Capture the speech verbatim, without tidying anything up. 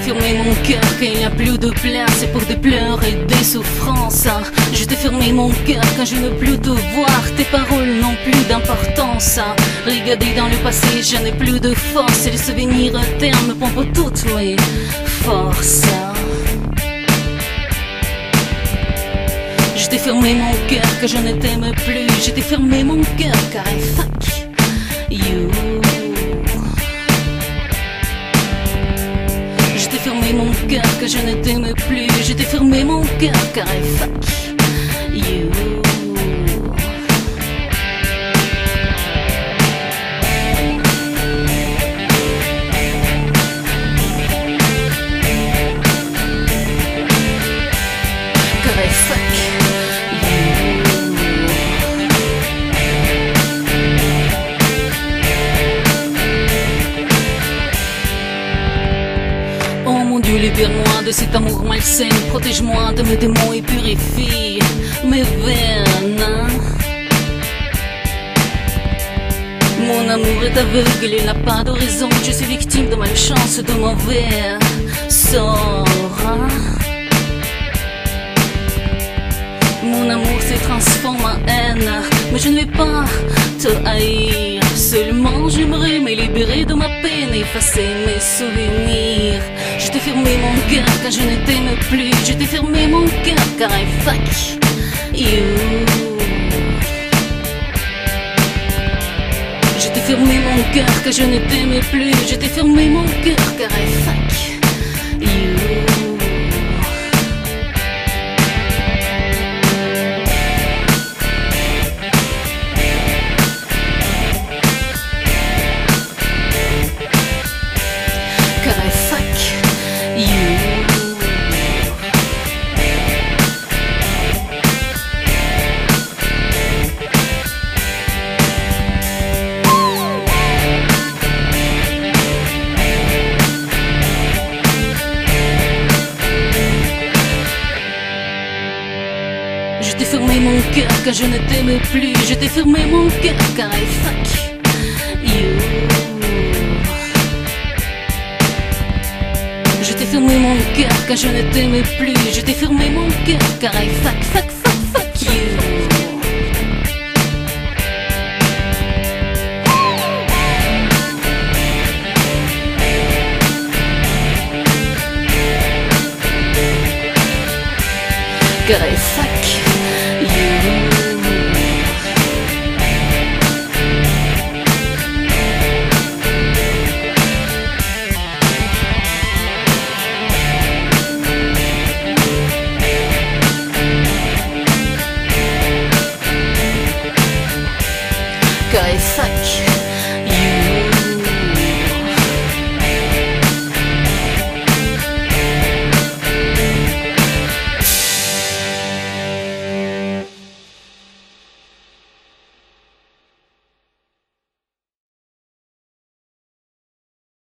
fermé mon cœur quand il n'y a plus de place pour des pleurs et des souffrances. Je t'ai fermé mon cœur quand je ne veux plus te voir. Tes paroles n'ont plus d'importance. Regardez dans le passé, je n'ai plus de force. Et les souvenirs ternes me pompent toutes mes forces. Je t'ai fermé mon cœur car je ne t'aime plus. Je t'ai fermé mon cœur car I fuck you. Je t'ai fermé mon cœur car je ne t'aime plus. Je t'ai fermé mon cœur car I fuck you. Car I fuck Dieu, libère-moi de cet amour malsain. Protège-moi de mes démons et purifie mes veines. Mon amour est aveugle, il n'a pas de raison. Je suis victime de malchance, de mauvais sort. Mon amour se transforme en haine, mais je ne vais pas te haïr. Seulement j'aimerais me libérer de ma peine, effacer mes souvenirs. Je t'ai fermé mon cœur car je ne t'aime plus. Je t'ai fermé mon cœur car I fuck you. Je t'ai fermé mon cœur car je ne t'aime plus. Je t'ai fermé mon cœur car I fuck you. Je t'ai fermé mon cœur car je ne t'aime plus. Je t'ai fermé mon cœur car I fuck you. Je t'ai fermé mon cœur car je ne t'aime plus. Je t'ai fermé mon cœur car I fuck, fuck,